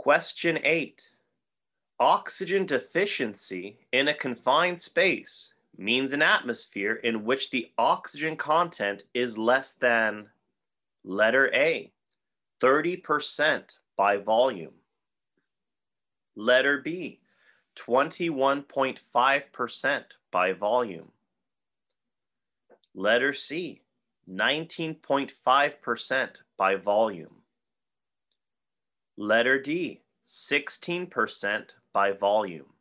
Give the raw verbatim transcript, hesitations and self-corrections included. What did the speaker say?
Question eight. Oxygen deficiency in a confined space means an atmosphere in which the oxygen content is less than letter A, thirty percent by volume. Letter B, twenty-one point five percent by volume. Letter C, nineteen point five percent by volume. Letter D, sixteen percent by volume.